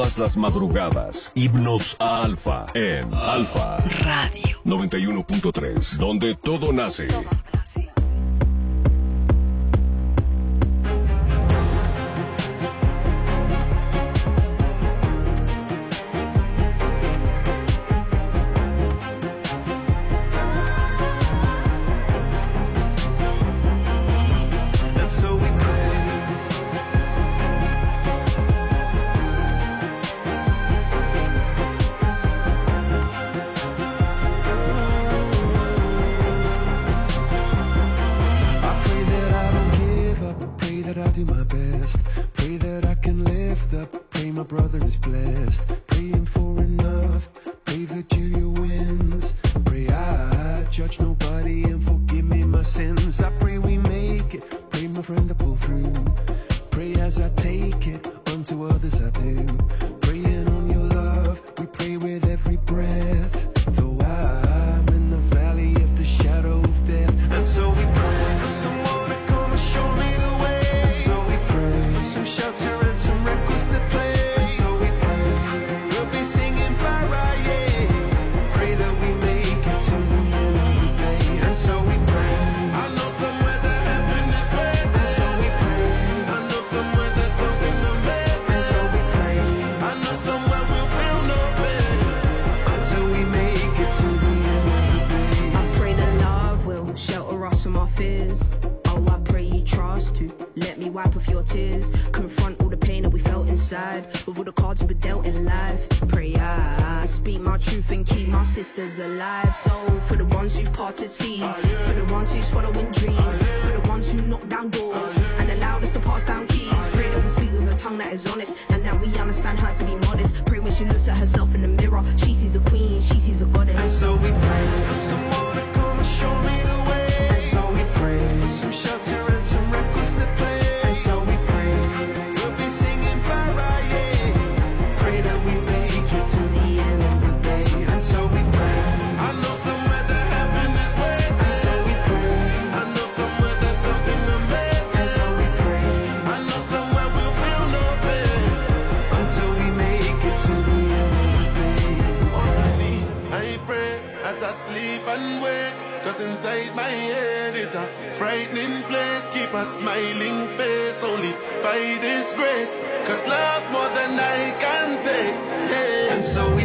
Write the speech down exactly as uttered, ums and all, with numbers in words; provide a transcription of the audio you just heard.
Todas las madrugadas, himnos a Alfa en Alfa Radio noventa y uno punto tres, donde todo nace. Alive, so for the ones who parted seas, for the ones who's following dreams, for the ones who knock down doors and allowed us to pass down keys. Pray that we speak with a tongue that is honest and that we understand her to be modest. Pray when she looks at herself in the mirror, she sees a queen, she sees a goddess. And so we pray for someone to come and show me the way. And so we pray for some shelter and some records to play. And so we pray we'll be singing Pariah. Pray that we make it to the end of the day. And so we pray. I know somewhere that heaven is waiting. And so we pray. I know somewhere there's something amazing. And so we pray. I know somewhere we'll feel no pain until we make it to the end of the day. On my knees, I pray as I sleep and wake. Cause inside my head is a frightening place. Keep a smiling face only by this grace. Cause love more than I can say. Yeah. And so